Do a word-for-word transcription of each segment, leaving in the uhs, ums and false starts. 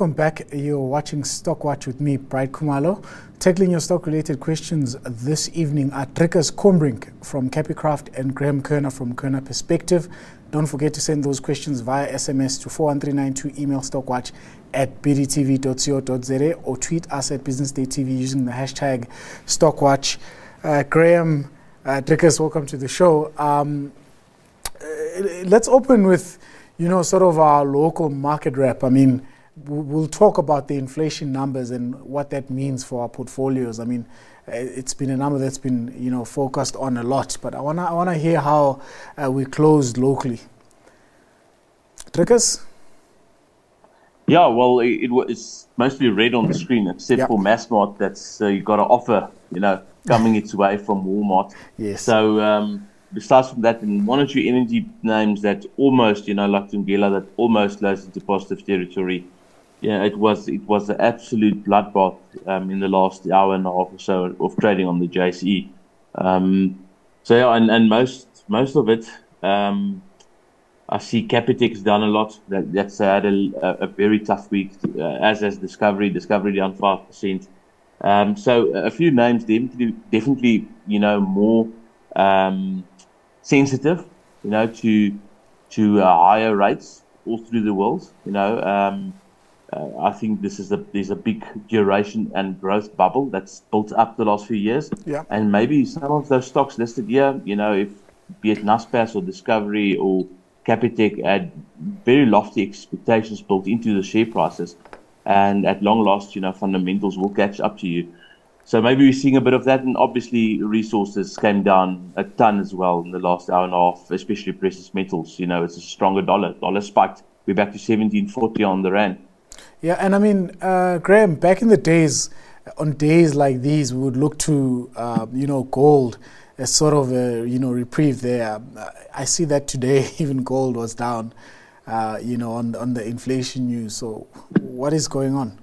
welcome back. You're watching Stock Watch with me, Bright Khumalo. Tackling your stock-related questions this evening are Dricus Kombrink from Capicraft and Graham Kerner from Kerner Perspective. Don't forget to send those questions via S M S to four one three nine two, email stockwatch at b d t v dot co dot z a or tweet us at Business Day T V using the hashtag Stockwatch. Uh, Graham, uh, Dricus, welcome to the show. Um, uh, let's open with, you know, sort of our local market wrap. I mean, we'll talk about the inflation numbers and what that means for our portfolios. I mean, it's been a number that's been, you know, focused on a lot, but I wanna I wanna hear how uh, we closed locally. Dricus? Yeah, well, it, it was mostly red on the screen, except yep. for Massmart. That's uh, you got an offer, you know, coming its way from Walmart. Yes. So um, besides from that, and one or two energy names that almost, you know, like Tungela, that almost closed into positive territory. Yeah, it was it was an absolute bloodbath um, in the last hour and a half or so of trading on the J S E. Um, so yeah, and, and most most of it, um, I see Capitec's done a lot. That that's had a, a very tough week, uh, as has Discovery. Discovery down five percent. Um, so a few names definitely, definitely, you know, more um, sensitive, you know, to to uh, higher rates all through the world, you know. Um, Uh, I think this is a there's a big duration and growth bubble that's built up the last few years. Yeah. And maybe some of those stocks listed here, you know, if be it Naspers or Discovery or Capitec, had very lofty expectations built into the share prices, and at long last, you know, fundamentals will catch up to you. So maybe we're seeing a bit of that, and obviously resources came down a ton as well in the last hour and a half, especially precious metals. You know, it's a stronger dollar. Dollar spiked. We're back to seventeen forty on the rand. Yeah, and I mean, uh, Graham, back in the days, on days like these, we would look to, uh, you know, gold as sort of a, you know, reprieve there. I see that today, even gold was down, uh, you know, on, on the inflation news. So what is going on?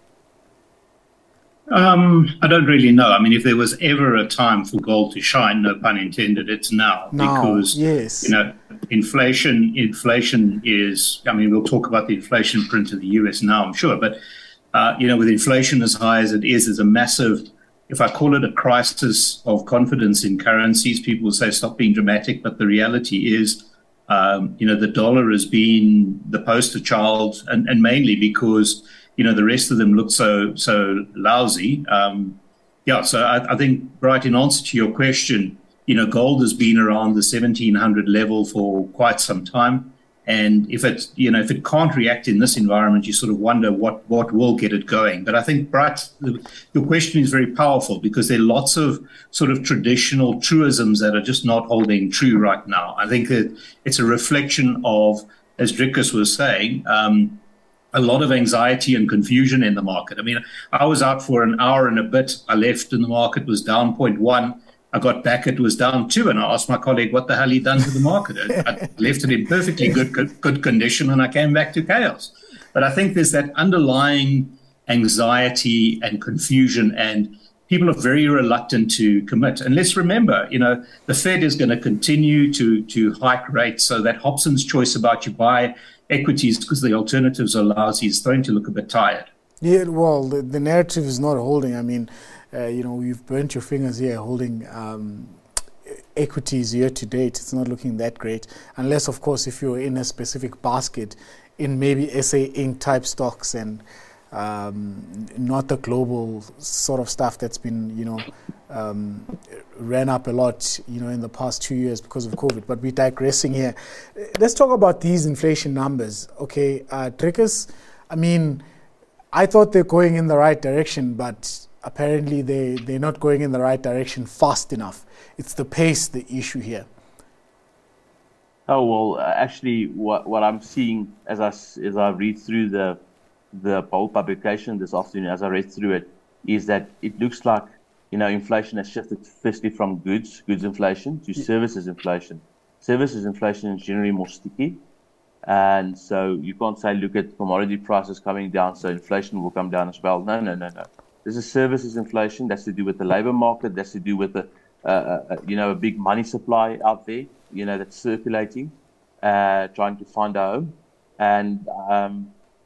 Um, I don't really know. I mean, if there was ever a time for gold to shine, no pun intended, it's now. Now, because, yes. you know, inflation, inflation is, I mean, we'll talk about the inflation print of the U S now, I'm sure. But, uh, you know, with inflation as high as it is, there's a massive, if I call it a crisis of confidence in currencies, people will say stop being dramatic. But the reality is, um, you know, the dollar has been the poster child, and, and mainly because, you know, the rest of them look so so lousy. Um, yeah, so I, I think, right, in answer to your question, you know, gold has been around the seventeen hundred level for quite some time. And if it, you know, if it can't react in this environment, you sort of wonder what, what will get it going. But I think, Bright, your question is very powerful, because there are lots of sort of traditional truisms that are just not holding true right now. I think that it's a reflection of, as Dricus was saying, um, a lot of anxiety and confusion in the market. I mean, I was out for an hour and a bit. I left and the market was down zero point one. I got back, it was down two. And I asked my colleague what the hell he'd done to the market. I left it in perfectly good, good, good condition, and I came back to chaos. But I think there's that underlying anxiety and confusion, and people are very reluctant to commit. And let's remember, you know, the Fed is going to continue to, to hike rates. So that Hobson's choice about you buy equities because the alternatives are lousy is starting to look a bit tired. Yeah, well, the, the narrative is not holding. I mean, uh, you know, you've burnt your fingers here holding um, equities year to date. It's not looking that great, unless, of course, if you're in a specific basket in maybe S A Inc type stocks and um, not the global sort of stuff that's been, you know, um, ran up a lot, you know, in the past two years because of COVID. But we're digressing here. Let's talk about these inflation numbers. Okay, uh, Dricus, I mean, I thought they're going in the right direction, but apparently they, they're not going in the right direction fast enough. It's the pace, the issue here. Oh, well, uh, actually, what, what I'm seeing as I, as I read through the, the poll publication this afternoon, as I read through it, is that it looks like, you know, inflation has shifted firstly from goods, goods inflation, to services inflation. Services inflation is generally more sticky. And so you can't say, look at commodity prices coming down, so inflation will come down as well. No, no, no, no. This is services inflation. That's to do with the labor market. That's to do with the, uh, uh, you know, a big money supply out there, you know, that's circulating, uh, trying to find a home. And um,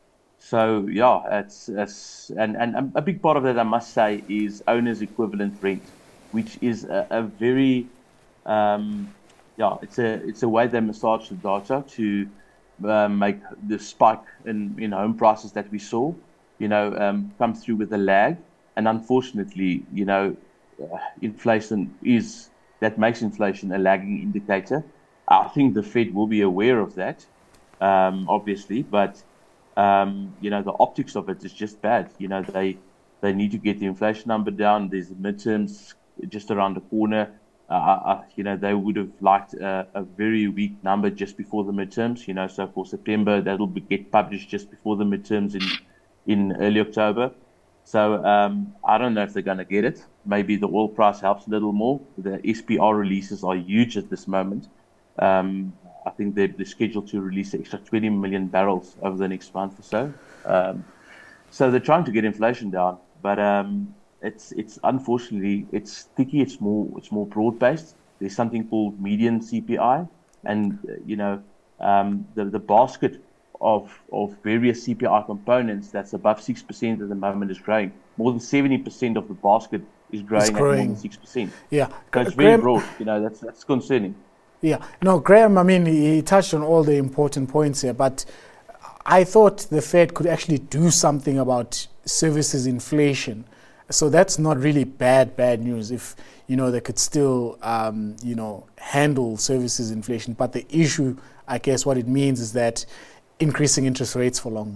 So yeah, it's, it's and, and a big part of that, I must say, is owner's equivalent rent, which is a, a very um, yeah, it's a it's a way they massage the data to uh, make the spike in in home prices that we saw, you know, um, come through with a lag, and unfortunately, you know, uh, inflation is that makes inflation a lagging indicator. I think the Fed will be aware of that, um, obviously, but um, you know, the optics of it is just bad. You know, they they need to get the inflation number down. There's midterms just around the corner. Uh, I, you know, they would have liked a, a very weak number just before the midterms. You know, so for September that'll be, get published just before the midterms in in early October. So um, I don't know if they're going to get it. Maybe the oil price helps a little more. The S P R releases are huge at this moment. Um, I think they're, they're scheduled to release an extra twenty million barrels over the next month or so. Um, so they're trying to get inflation down, but um, it's it's unfortunately it's sticky. It's more it's more broad based. There's something called median C P I, and uh, you know um, the the basket of of various C P I components that's above six percent at the moment is growing. More than seventy percent of the basket is growing, growing. at more than six percent. Yeah, so it's very Graham, broad. You know, that's that's concerning. Yeah, no, Graham, I mean, he touched on all the important points here, but I thought the Fed could actually do something about services inflation. So that's not really bad, bad news if, you know, they could still, um, you know, handle services inflation. But the issue, I guess what it means is that increasing interest rates for longer.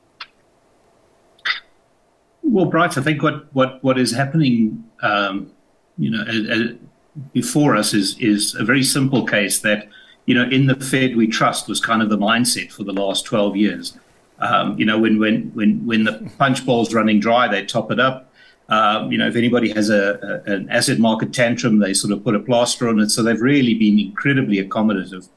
Well, Bright, I think what, what, what is happening, um, you know, uh, before us is is a very simple case that, you know, in the Fed we trust was kind of the mindset for the last twelve years. Um, you know, when when when when the punch bowl's running dry, they top it up. Um, you know, if anybody has a, a an asset market tantrum, they sort of put a plaster on it. So they've really been incredibly accommodative.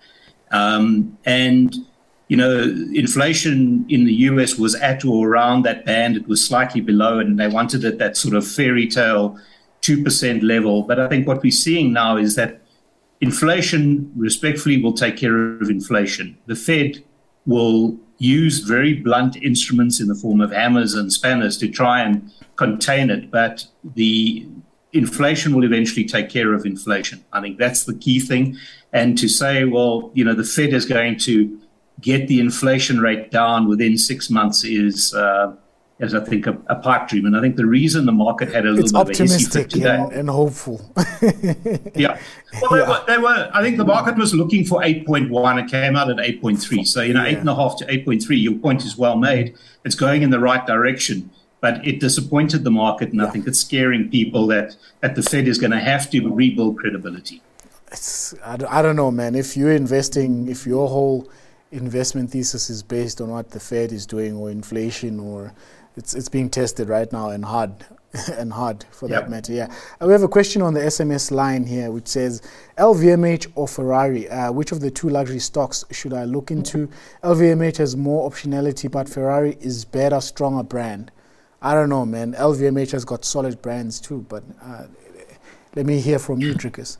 Um, and you know, inflation in the U S was at or around that band. It was slightly below, and they wanted it that sort of fairy tale two percent level. But I think what we're seeing now is that inflation, respectfully, will take care of inflation. The Fed will use very blunt instruments in the form of hammers and spanners to try and contain it, but the inflation will eventually take care of inflation. I think that's the key thing. And to say, well, you know, the Fed is going to get the inflation rate down within six months is uh, is, I think, a, a pipe dream. And I think the reason the market had a little it's bit of a hissy fit today. And, and hopeful. yeah. Well, they, yeah. Were, they were, I think the market was looking for eight point one. It came out at eight point three. So, you know, yeah. eight point five to eight point three, your point is well made. It's going in the right direction. But it disappointed the market. And yeah. I think it's scaring people that, that the Fed is going to have to rebuild credibility. It's, I, I don't know, man. If you're investing, if your whole investment thesis is based on what the Fed is doing or inflation, or it's it's being tested right now and hard and hard for yep. that matter. Yeah. Uh, we have a question on the S M S line here which says L V M H or Ferrari, uh, which of the two luxury stocks should I look into? L V M H has more optionality, but Ferrari is better, stronger brand. I don't know, man. L V M H has got solid brands too, but uh, let me hear from you, Dricus.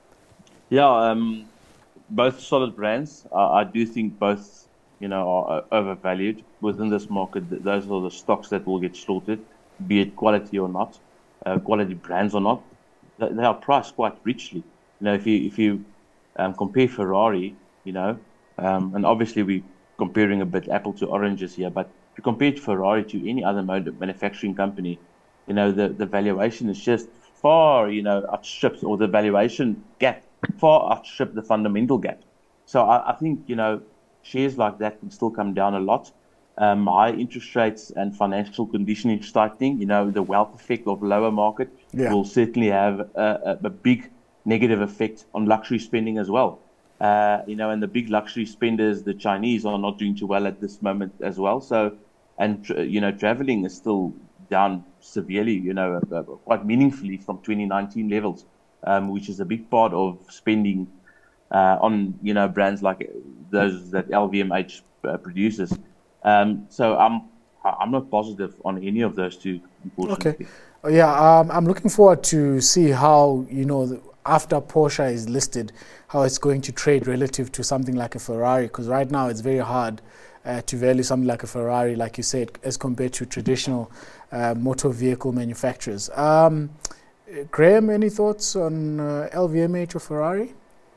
Yeah, um, both solid brands. Uh, I do think both, you know, are overvalued within this market. Those are the stocks that will get slaughtered, be it quality or not, uh, quality brands or not. They are priced quite richly. You know, if you if you um, compare Ferrari, you know, um, and obviously we're comparing a bit apple to oranges here, but if you compare Ferrari to any other manufacturing company, you know, the, the valuation is just far, you know, outstrips, or the valuation gap far outstrip the fundamental gap. So I, I think, you know, shares like that can still come down a lot. Um, high interest rates and financial conditioning tightening, you know, the wealth effect of lower market yeah. will certainly have a, a, a big negative effect on luxury spending as well. Uh, you know, and the big luxury spenders, the Chinese, are not doing too well at this moment as well. So, and, you know, traveling is still down severely, you know, uh, quite meaningfully from twenty nineteen levels, um, which is a big part of spending uh, on, you know, brands like those that L V M H uh, produces. Um, so I'm I'm not positive on any of those two, unfortunately. Okay. Yeah, um, I'm looking forward to see how, you know, the, after Porsche is listed, how it's going to trade relative to something like a Ferrari, because right now it's very hard uh, to value something like a Ferrari, like you said, as compared to traditional uh, motor vehicle manufacturers. Um, Graham, any thoughts on uh, L V M H or Ferrari?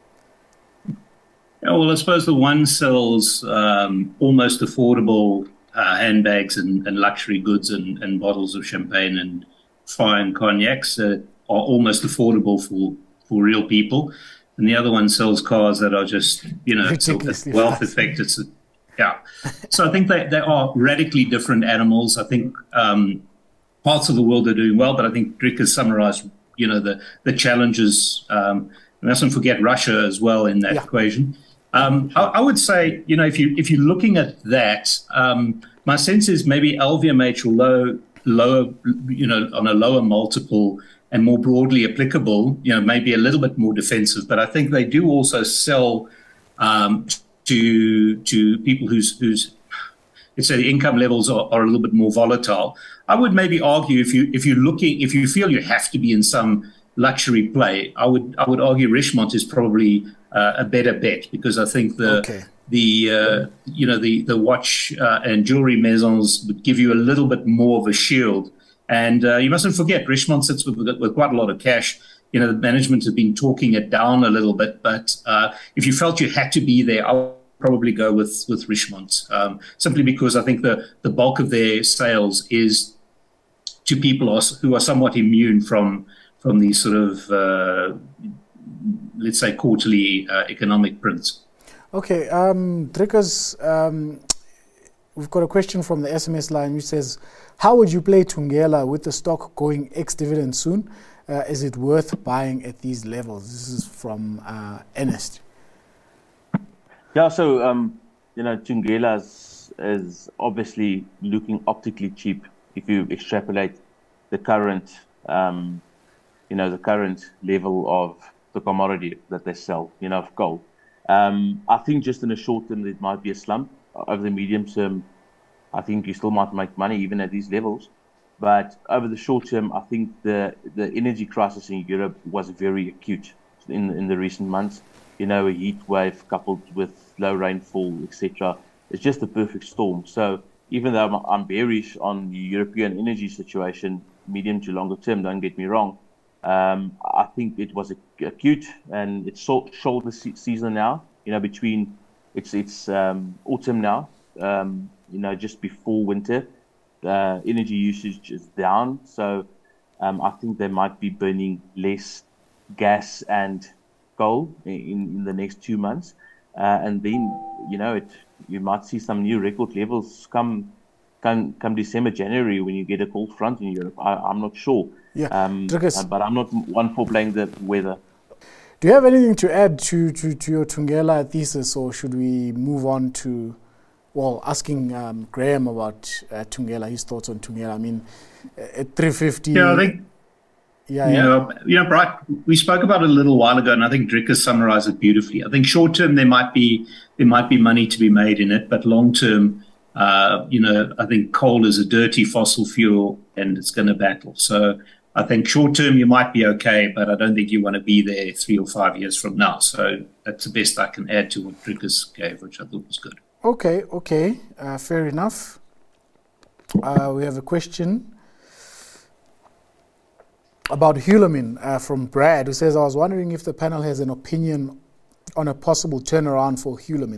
Yeah, well, I suppose the one sells um, almost affordable uh, handbags and, and luxury goods and, and bottles of champagne and fine cognacs that are almost affordable for, for real people. And the other one sells cars that are just, you know, sort of wealth effect. It's a, yeah. So I think they, they are radically different animals. I think um, parts of the world are doing well, but I think Rick has summarized, you know, the, the challenges. Um, we mustn't forget Russia as well in that yeah. equation. Um, I, I would say, you know, if you if you're looking at that, um, my sense is maybe L V M H will low, lower, you know, on a lower multiple and more broadly applicable, you know, maybe a little bit more defensive. But I think they do also sell um, to to people whose whose let's say the income levels are, are a little bit more volatile. I would maybe argue if you if you're looking if you feel you have to be in some luxury play, I would I would argue Richemont is probably uh, a better bet, because I think the okay. the uh, you know the the watch uh, and jewelry maisons would give you a little bit more of a shield. And uh, you mustn't forget, Richemont sits with, with quite a lot of cash. You know, the management has been talking it down a little bit, but uh, if you felt you had to be there, I would probably go with with Richemont, um, simply because I think the the bulk of their sales is to people who are somewhat immune from from these sort of uh, let's say quarterly uh, economic prints. Okay, um, Dricus, um, we've got a question from the S M S line which says, how would you play Thungela with the stock going ex-dividend soon? Uh, is it worth buying at these levels? This is from uh, Ernest. Yeah, so, um, you know, Thungela is, is obviously looking optically cheap if you extrapolate the current, um, you know, the current level of the commodity that they sell, you know, of gold. Um, I think just in the short term, it might be a slump. Over the medium term, I think you still might make money even at these levels. But over the short term, I think the, the energy crisis in Europe was very acute in, in the recent months. You know, a heat wave coupled with low rainfall, et cetera. It's just a perfect storm. So even though I'm, I'm bearish on the European energy situation, medium to longer term, don't get me wrong, um, I think it was acute, and it's shoulder season now. You know, between it's it's um, autumn now. Um, you know, just before winter, uh, energy usage is down. So um, I think they might be burning less gas and coal in, in the next two months. Uh, and then, you know, it you might see some new record levels come come, come December, January, when you get a cold front in Europe. I, I'm not sure. Yeah, um, but I'm not one for playing the weather. Do you have anything to add to, to, to your Thungela thesis, or should we move on to, well, asking um, Graham about uh, Thungela, his thoughts on Thungela? I mean, at three fifty. Yeah, I think. Yeah, you yeah. know, you know, Bright, we spoke about it a little while ago, and I think Drick has summarized it beautifully. I think short term there might be there might be money to be made in it, but long term, uh, you know, I think coal is a dirty fossil fuel, and it's going to battle. So I think short term you might be okay, but I don't think you want to be there three or five years from now. So that's the best I can add to what Drickers gave, which I thought was good. Okay, okay, uh, fair enough. Uh, we have a question about Hulamin uh, from Brad, who says, I was wondering if the panel has an opinion on a possible turnaround for Hulamin.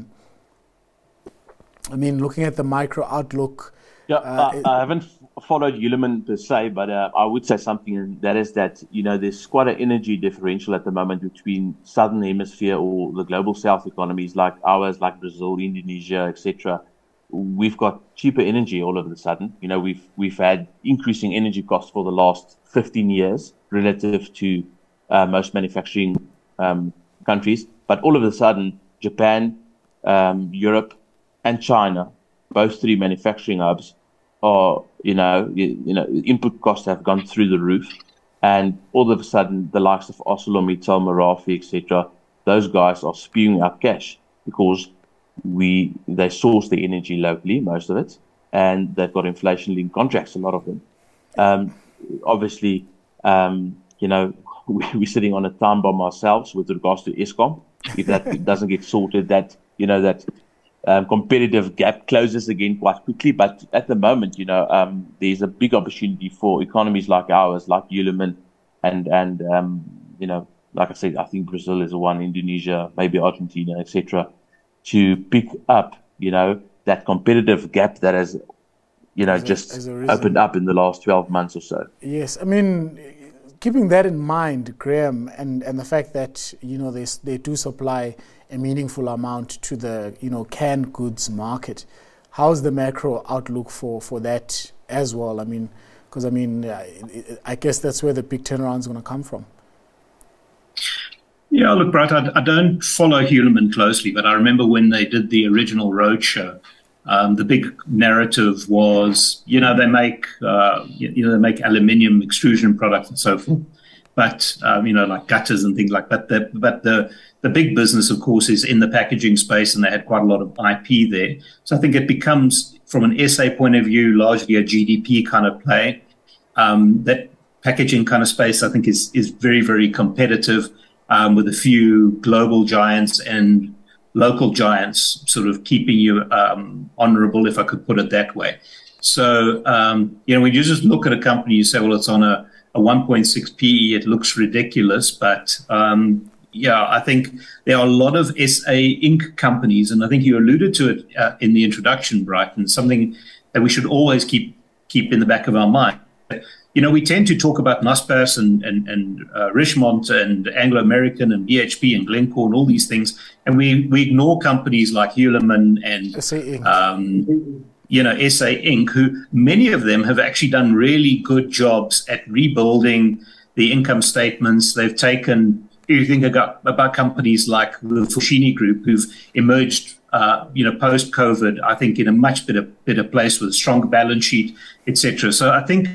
I mean, looking at the micro outlook. Yeah, uh, I, I haven't followed Hulamin per se, but uh, I would say something, and that is that, you know, there's quite an energy differential at the moment between Southern Hemisphere or the global South economies like ours, like Brazil, Indonesia, et cetera. We've got cheaper energy all of a sudden. You know, we've we've had increasing energy costs for the last fifteen years relative to uh, most manufacturing um, countries. But all of a sudden, Japan, um, Europe, and China, both three manufacturing hubs, are, you know, you, you know, input costs have gone through the roof. And all of a sudden, the likes of ArcelorMittal, Merafi, et cetera, those guys are spewing out cash because we they source the energy locally, most of it, and they've got inflation-linked contracts, a lot of them. Um, obviously, um, you know, we're sitting on a time bomb ourselves with regards to Eskom. If that doesn't get sorted, that, you know, that um, competitive gap closes again quite quickly. But at the moment, you know, um, there's a big opportunity for economies like ours, like Hulamin, and and um, you know, like I said, I think Brazil is the one, Indonesia, maybe Argentina, et cetera, to pick up, you know, that competitive gap that has, you know, As a- just as a reason. opened up in the last twelve months or so. Yes, I mean, keeping that in mind, Graham, and, and the fact that, you know, they, s- they do supply a meaningful amount to the, you know, canned goods market, how's the macro outlook for, for that as well? I mean, because, I mean, uh, I- I guess that's where the big turnaround is going to come from. Yeah, look, Bright, I, I don't follow Hulamin closely, but I remember when they did the original roadshow, um, the big narrative was, you know, they make, uh, you, you know, they make aluminium extrusion products and so forth, but um, you know, like gutters and things like that. But the, but the the big business, of course, is in the packaging space, and they had quite a lot of I P there. So I think it becomes, from an S A point of view, largely a G D P kind of play. Um, that packaging kind of space, I think, is is very, very competitive. Um, with a few global giants and local giants sort of keeping you um, honorable, if I could put it that way. So, um, you know, when you just look at a company, you say, well, it's on a, a one point six P E, it looks ridiculous. But, um, yeah, I think there are a lot of S A Incorporated companies, and I think you alluded to it uh, in the introduction, Brighton, something that we should always keep keep in the back of our mind. You know, we tend to talk about Naspers and and, and uh, Richemont and Anglo American and B H P and Glencore and all these things, and we, we ignore companies like Hulamin and S A Incorporated. um, you know S A Incorporated, who many of them have actually done really good jobs at rebuilding the income statements. They've taken, you think about, about companies like the Foschini Group, who've emerged, uh, you know, post COVID, I think in a much better better place with a stronger balance sheet, et cetera. So I think.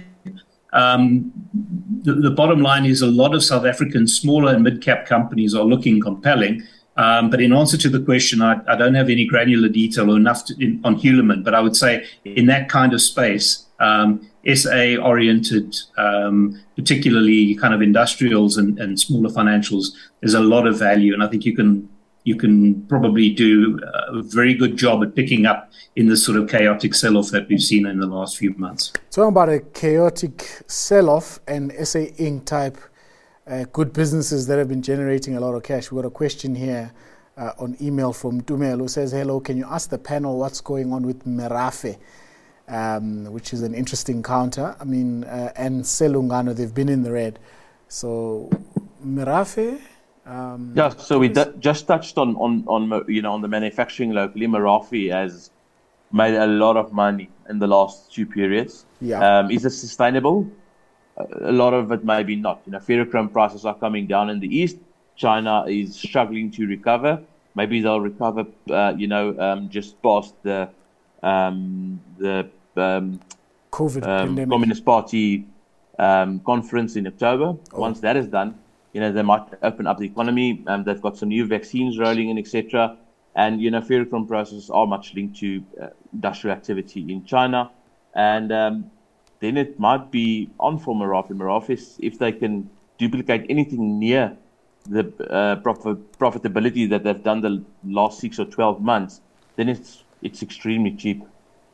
Um, the, the bottom line is a lot of South African smaller and mid-cap companies are looking compelling. Um, but in answer to the question, I, I don't have any granular detail or enough to, in, on Hulamin. But I would say in that kind of space, um, S A-oriented, um, particularly kind of industrials and, and smaller financials, there's a lot of value. And I think you can you can probably do a very good job at picking up in this sort of chaotic sell-off that we've seen in the last few months. Talking about a chaotic sell-off and S A Incorporated type uh, good businesses that have been generating a lot of cash. We've got a question here uh, on email from Dumel who says, hello, can you ask the panel what's going on with Merafe, um, which is an interesting counter. I mean, uh, and Selungano, they've been in the red. So Merafe... Um, Yeah, so we d- just touched on, on, on, you know, on the manufacturing locally. Merafe has made a lot of money in the last two periods. Yeah. Um, is it sustainable? A lot of it maybe not. You know, ferrochrome prices are coming down in the east. China is struggling to recover. Maybe they'll recover, uh, you know, um, just past the um, the um, COVID um, pandemic. Communist Party um, conference in October. Oh. Once that is done, you know, they might open up the economy. Um, they've got some new vaccines rolling in, et cetera. And, you know, ferrochrome prices are much linked to uh, industrial activity in China. And um, then it might be on for Merafe. Merafe, if they can duplicate anything near the uh, profit, profitability that they've done the last six or twelve months, then it's it's extremely cheap.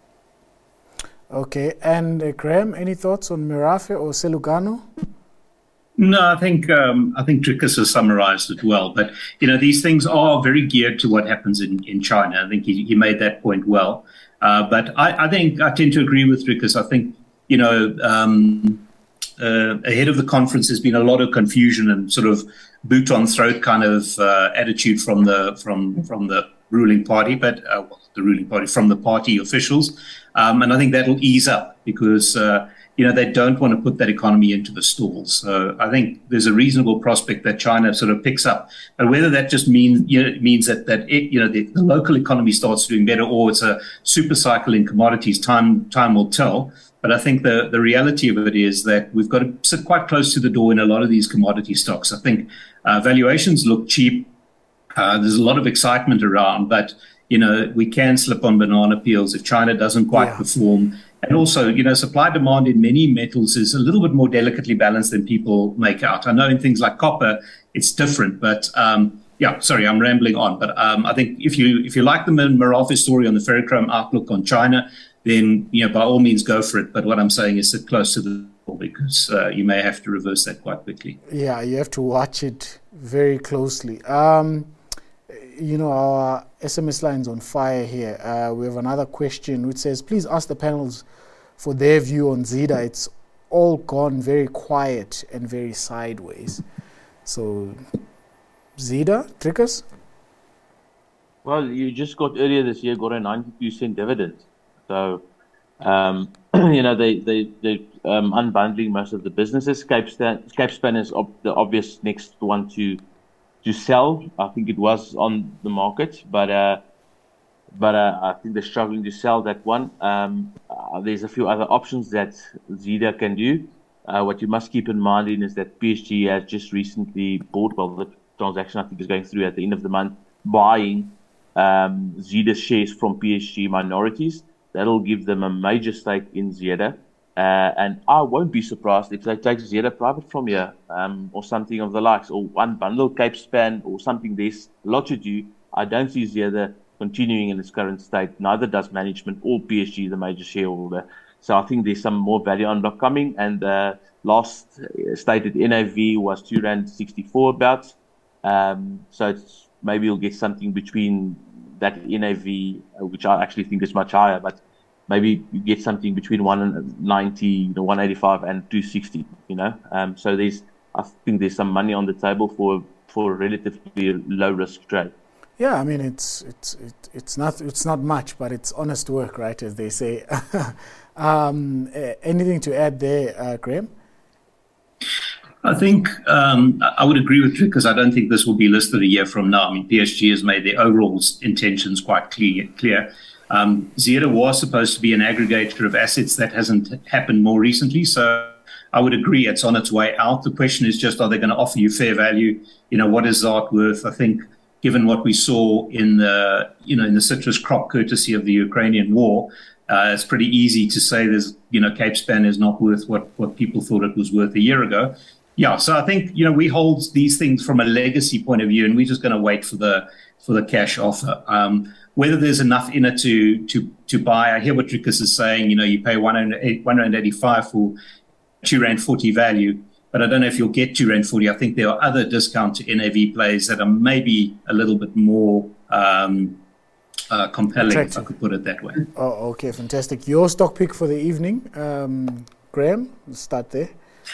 Okay. And uh, Graham, any thoughts on Merafe or Selungano? No, I think um, I think Dricus has summarized it well. But, you know, these things are very geared to what happens in, in China. I think he, he made that point well. Uh, but I, I think I tend to agree with Dricus. I think, you know, um, uh, ahead of the conference, there's been a lot of confusion and sort of boot on throat kind of uh, attitude from the from from the ruling party, but uh, well, the ruling party from the party officials. Um, and I think that'll ease up because, uh, you know, they don't want to put that economy into the stalls. So I think there's a reasonable prospect that China sort of picks up. But whether that just means, you know, it means that, that it, you know, the, the local economy starts doing better or it's a super cycle in commodities, time time will tell. But I think the, the reality of it is that we've got to sit quite close to the door in a lot of these commodity stocks. I think uh, valuations look cheap. Uh, there's a lot of excitement around, but, you know, we can slip on banana peels if China doesn't quite Yeah. perform. And also, you know, supply demand in many metals is a little bit more delicately balanced than people make out. I know in things like copper, it's different, but, um, yeah, sorry, I'm rambling on, but um, I think if you if you like the Merafe story on the ferrochrome outlook on China, then you know by all means go for it. But what I'm saying is sit close to the ball because uh, you may have to reverse that quite quickly. Yeah, you have to watch it very closely. Um, you know, our S M S line's on fire here. Uh, we have another question which says, please ask the panels for their view on Zeda. It's all gone very quiet and very sideways. So, Zeda, Trickers? Well, you just got earlier this year got a ninety-two cent dividend. So, um, you know, they, they, they um, unbundling most of the businesses. Capespan, Capespan is ob- the obvious next one to to sell. I think it was on the market, but uh, but uh, I think they're struggling to sell that one. Um, uh, there's a few other options that Zeda can do. Uh, what you must keep in mind in is that P S G has just recently bought, well, the transaction I think is going through at the end of the month, buying um, Zeda shares from P S G minorities. That'll give them a major stake in Zeda. Uh, and I won't be surprised if they take Zeda private from here um, or something of the likes, or unbundle Capespan or something. There's a lot to do. I don't see Zeda continuing in its current state. Neither does management or P S G, the major shareholder. So I think there's some more value unlock coming. And uh, last stated N A V was two rand sixty-four about. Um, so it's, maybe you'll get something between that N A V, which I actually think is much higher, but maybe you get something between one ninety, you know, one eighty-five and two sixty, you know. Um, so there's, I think there's some money on the table for for a relatively low risk trade. Yeah, I mean it's it's it, it's not it's not much, but it's honest work, right? As they say. um, uh, anything to add there, uh, Graham? I think um, I would agree with Trick because I don't think this will be listed a year from now. I mean, P S G has made their overall intentions quite clear. clear. Um, Zeda was supposed to be an aggregator of assets. That hasn't happened more recently. So I would agree it's on its way out. The question is just, are they going to offer you fair value? You know, what is Zaat worth? I think given what we saw in the, you know, in the citrus crop courtesy of the Ukrainian war, uh, it's pretty easy to say there's, you know, Capespan is not worth what, what people thought it was worth a year ago. Yeah, so I think, you know, we hold these things from a legacy point of view, and we're just going to wait for the for the cash offer. Um, whether there's enough in it to to to buy, I hear what Drickus is saying. You know, you pay one rand eighty-five for two rand forty value, but I don't know if you'll get two rand forty. I think there are other discount to N A V plays that are maybe a little bit more um, uh, compelling, attractive, if I could put it that way. Oh, okay, fantastic. Your stock pick for the evening, um, Graham. Let's start there.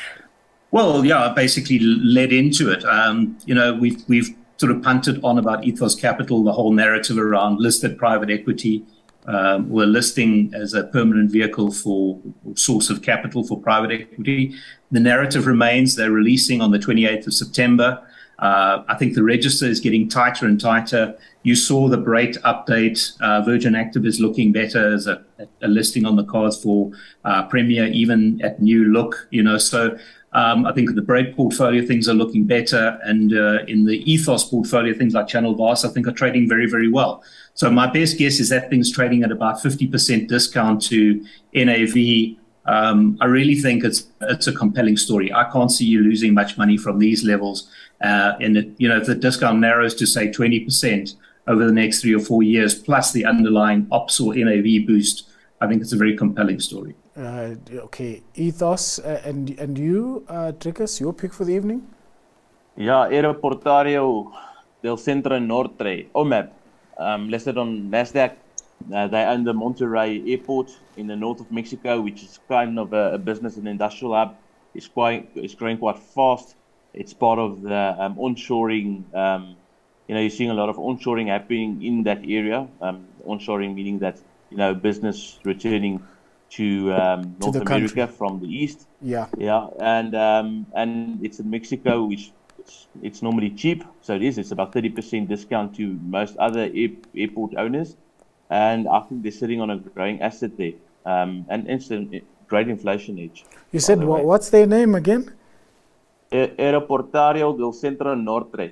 Well, yeah, I basically led into it. Um, you know, we've we've sort of punted on about Ethos Capital, the whole narrative around listed private equity. Um, we're listing as a permanent vehicle for source of capital for private equity. The narrative remains. They're releasing on the twenty-eighth of September. Uh, I think the register is getting tighter and tighter. You saw the Brait update. Uh, Virgin Active is looking better as a, a listing on the cards for uh, Premier, even at new look. You know, so. Um, I think in the Brait portfolio, things are looking better. And uh, in the Ethos portfolio, things like Channel Vast, I think, are trading very, very well. So my best guess is that thing's trading at about fifty percent discount to N A V. Um, I really think it's it's a compelling story. I can't see you losing much money from these levels. Uh, and, it, you know, if the discount narrows to, say, twenty percent over the next three or four years, plus the underlying ops or N A V boost, I think it's a very compelling story. Uh, okay, Ethos, uh, and and you, uh, Drickus, your pick for the evening? Yeah, Aeroportario del Centro Norte, O M A P, um, listed on NASDAQ. Uh, they own the Monterrey Airport in the north of Mexico, which is kind of a, a business and industrial hub. It's quite, it's growing quite fast. It's part of the um, onshoring. Um, you know, you're seeing a lot of onshoring happening in that area. Um, onshoring meaning that, you know, business returning to um, North to America country. from the east. Yeah. Yeah, and um, and it's in Mexico, which it's, it's normally cheap. So it is. It's about thirty percent discount to most other air, airport owners. And I think they're sitting on a growing asset there. Um, and it's a great inflation edge. You said, the what, what's their name again? Aeroportario del Centro Norte.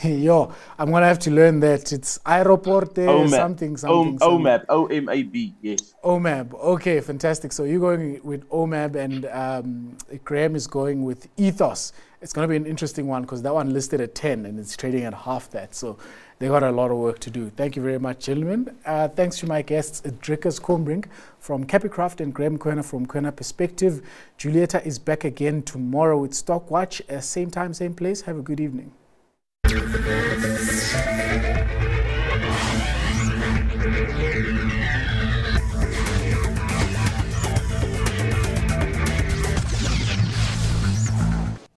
Yo, I'm going to have to learn that. It's Aeroporte something, something. O M A B, O M A B, yes. O M A B, okay, fantastic. So you're going with O M A B and um, Graham is going with Ethos. It's going to be an interesting one because that one listed at ten and it's trading at half that. So they got a lot of work to do. Thank you very much, gentlemen. Uh, thanks to my guests, Dricus Kombrink from Capicraft and Graham Kerner from Kerner Perspective. Julieta is back again tomorrow with Stock Watch. Uh, same time, same place. Have a good evening.